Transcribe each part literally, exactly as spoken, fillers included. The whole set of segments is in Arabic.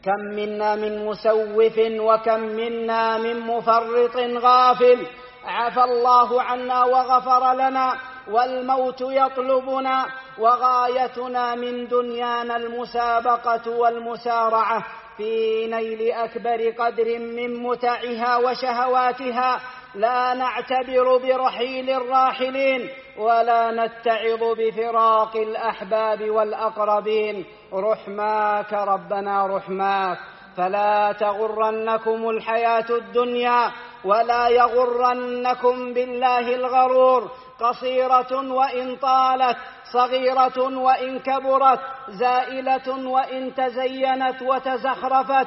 كم منا من مسوف وكم منا من مفرط غافل. عفى الله عنا وغفر لنا والموت يطلبنا، وغايتنا من دنيانا المسابقة والمسارعة في نيل أكبر قدر من متعها وشهواتها، لا نعتبر برحيل الراحلين ولا نتعظ بفراق الأحباب والأقربين. رحماك ربنا رحماك، فلا تغرنكم الحياة الدنيا ولا يغرنكم بالله الغرور. قصيرة وإن طالت، صغيرة وإن كبرت، زائلة وإن تزينت وتزخرفت،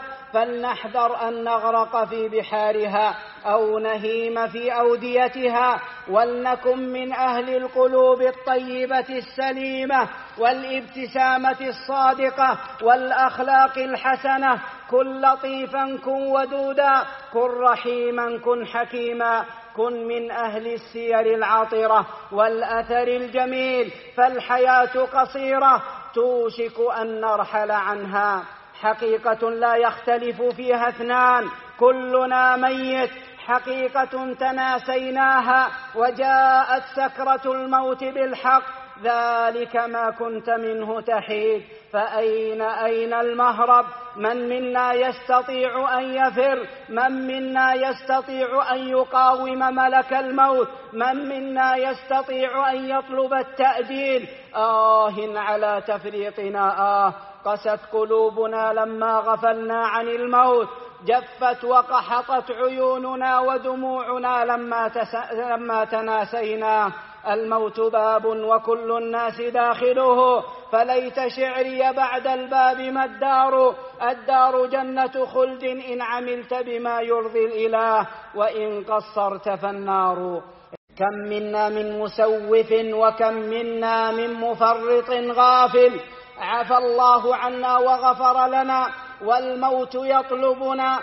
فلنحذر أن نغرق في بحارها أو نهيم في أوديتها، ولنكن من أهل القلوب الطيبة السليمة والابتسامة الصادقة والأخلاق الحسنة. كن لطيفا كن ودودا، كن رحيما كن حكيما، كن من أهل السير العطرة والأثر الجميل، فالحياة قصيرة توشك أن نرحل عنها. حقيقة لا يختلف فيها اثنان، كلنا ميت، حقيقة تناسيناها وجاءت سكرة الموت بالحق، ذلك ما كنت منه تحيد. فأين أين المهرب؟ من منا يستطيع أن يفر؟ من منا يستطيع أن يقاوم ملك الموت؟ من منا يستطيع أن يطلب التأجيل؟ آه على تفريطنا، آه قست قلوبنا لما غفلنا عن الموت، جفت وقحطت عيوننا ودموعنا لما, تس... لما تناسينا. الموت باب وكل الناس داخله، فليت شعري بعد الباب ما الدار؟ الدار جنة خلد إن عملت بما يرضي الإله، وإن قصرت فالنار. كم منا من مسوف وكم منا من مفرط غافل. عفى الله عنا وغفر لنا والموت يطلبنا،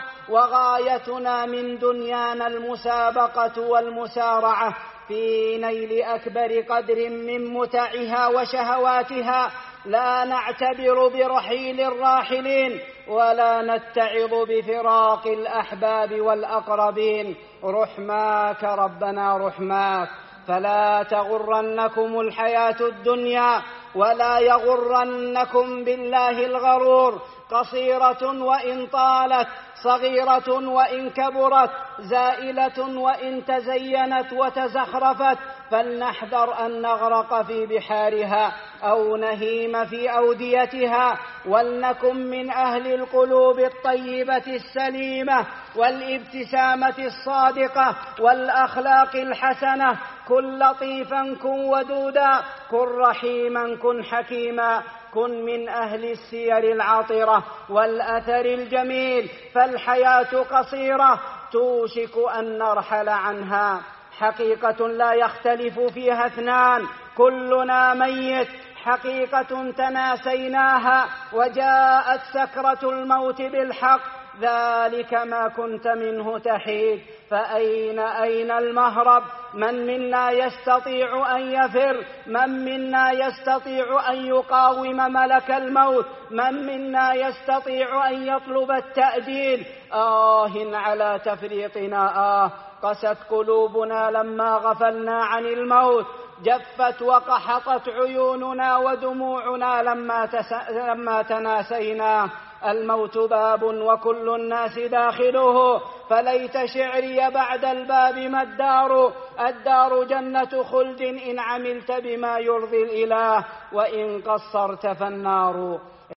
وغايتنا من دنيانا المسابقة والمسارعة في نيل أكبر قدر من متعها وشهواتها، لا نعتبر برحيل الراحلين ولا نتعظ بفراق الأحباب والأقربين. رحماك ربنا رحماك، فلا تغرنكم الحياة الدنيا ولا يغرنكم بالله الغرور. قصيرة وإن طالت، صغيرة وإن كبرت، زائلة وإن تزينت وتزخرفت، فلنحذر أن نغرق في بحارها أو نهيم في أوديتها، ولنكن من أهل القلوب الطيبة السليمة والابتسامة الصادقة والأخلاق الحسنة. كن لطيفا كن ودودا، كن رحيما كن حكيما، كن من أهل السير العطرة والأثر الجميل، فالحياة قصيرة توشك أن نرحل عنها. حقيقة لا يختلف فيها اثنان، كلنا ميت، حقيقة تناسيناها وجاءت سكرة الموت بالحق، ذلك ما كنت منه تحيد. فأين أين المهرب؟ من منا يستطيع أن يفر؟ من منا يستطيع أن يقاوم ملك الموت؟ من منا يستطيع أن يطلب التأجيل؟ آه على تفريطنا، آه قست قلوبنا لما غفلنا عن الموت، جفت وقحطت عيوننا ودموعنا لما, تس... لما تناسينا. الموت باب وكل الناس داخله، فليت شعري بعد الباب ما الدار؟ الدار جنة خلد إن عملت بما يرضي الإله، وإن قصرت فالنار.